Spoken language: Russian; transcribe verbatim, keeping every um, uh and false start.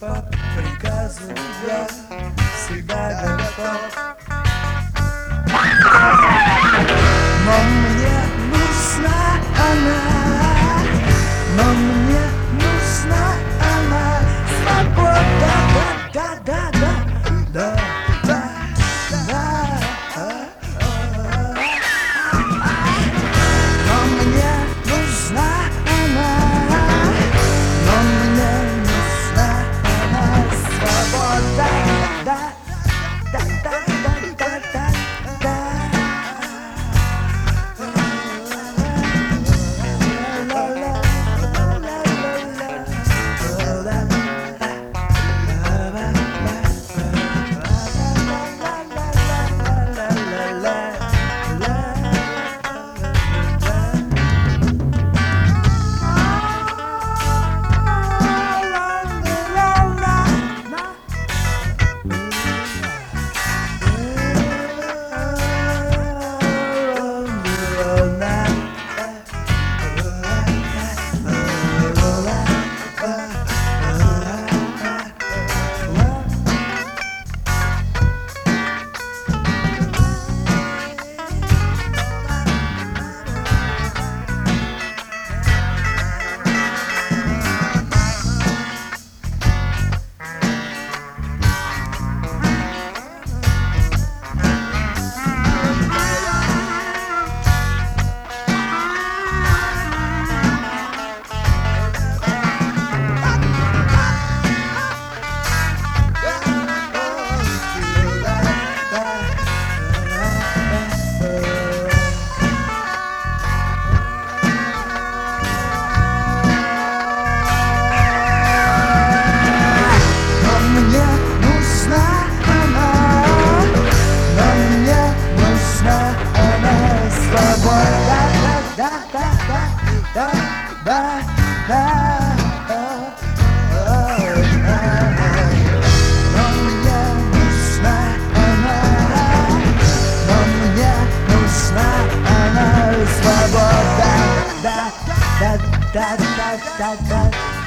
по приказу я всегда готов. Но мне нужна она, но мне нужна она, свобода, да, да, да, да, да, да, да. Но мне нужна она, но мне нужна она, свобода, да, да, да, да, да, да, да. Да, да, да, да, да, да. Но мне нужна она, но мне нужна она, свобода, да, да, да, да, да, да.